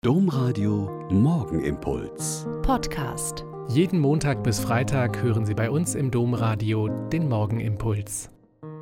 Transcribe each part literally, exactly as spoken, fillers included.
Domradio Morgenimpuls. Podcast. Jeden Montag bis Freitag hören Sie bei uns im Domradio den Morgenimpuls.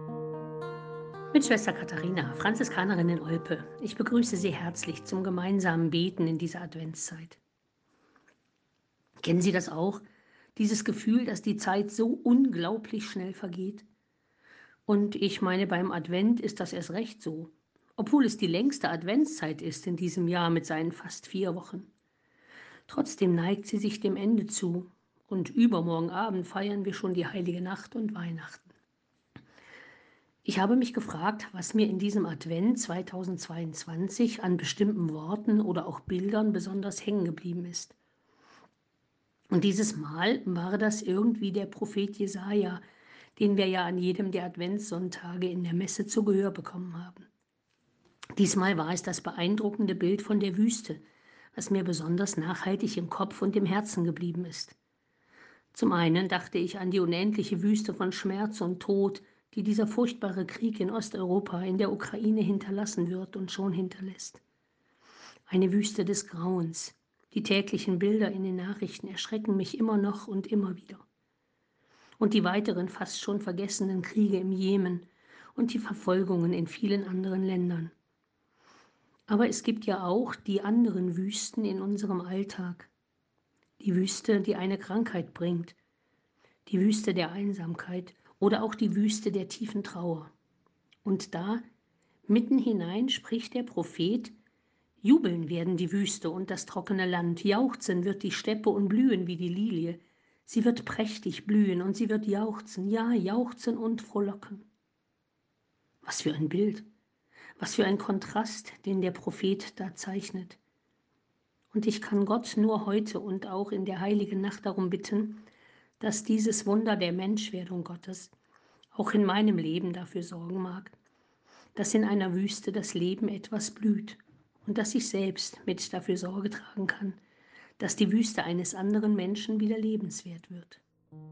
Mit Schwester Katharina, Franziskanerin in Olpe. Ich begrüße Sie herzlich zum gemeinsamen Beten in dieser Adventszeit. Kennen Sie das auch? Dieses Gefühl, dass die Zeit so unglaublich schnell vergeht? Und ich meine, beim Advent ist das erst recht so. Obwohl es die längste Adventszeit ist in diesem Jahr mit seinen fast vier Wochen. Trotzdem neigt sie sich dem Ende zu und übermorgen Abend feiern wir schon die Heilige Nacht und Weihnachten. Ich habe mich gefragt, was mir in diesem Advent zweitausendzweiundzwanzig an bestimmten Worten oder auch Bildern besonders hängen geblieben ist. Und dieses Mal war das irgendwie der Prophet Jesaja, den wir ja an jedem der Adventssonntage in der Messe zu Gehör bekommen haben. Diesmal war es das beeindruckende Bild von der Wüste, was mir besonders nachhaltig im Kopf und im Herzen geblieben ist. Zum einen dachte ich an die unendliche Wüste von Schmerz und Tod, die dieser furchtbare Krieg in Osteuropa, in der Ukraine hinterlassen wird und schon hinterlässt. Eine Wüste des Grauens. Die täglichen Bilder in den Nachrichten erschrecken mich immer noch und immer wieder. Und die weiteren fast schon vergessenen Kriege im Jemen und die Verfolgungen in vielen anderen Ländern. Aber es gibt ja auch die anderen Wüsten in unserem Alltag. Die Wüste, die eine Krankheit bringt. Die Wüste der Einsamkeit oder auch die Wüste der tiefen Trauer. Und da, mitten hinein, spricht der Prophet: Jubeln werden die Wüste und das trockene Land, jauchzen wird die Steppe und blühen wie die Lilie. Sie wird prächtig blühen und sie wird jauchzen, ja, jauchzen und frohlocken. Was für ein Bild! Was für ein Kontrast, den der Prophet da zeichnet. Und ich kann Gott nur heute und auch in der heiligen Nacht darum bitten, dass dieses Wunder der Menschwerdung Gottes auch in meinem Leben dafür sorgen mag, dass in einer Wüste das Leben etwas blüht und dass ich selbst mit dafür Sorge tragen kann, dass die Wüste eines anderen Menschen wieder lebenswert wird.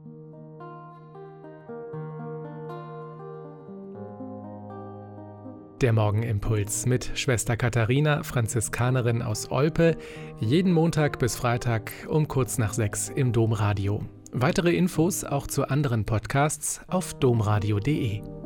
Der Morgenimpuls mit Schwester Katharina, Franziskanerin aus Olpe, jeden Montag bis Freitag um kurz nach sechs im Domradio. Weitere Infos auch zu anderen Podcasts auf domradio punkt de.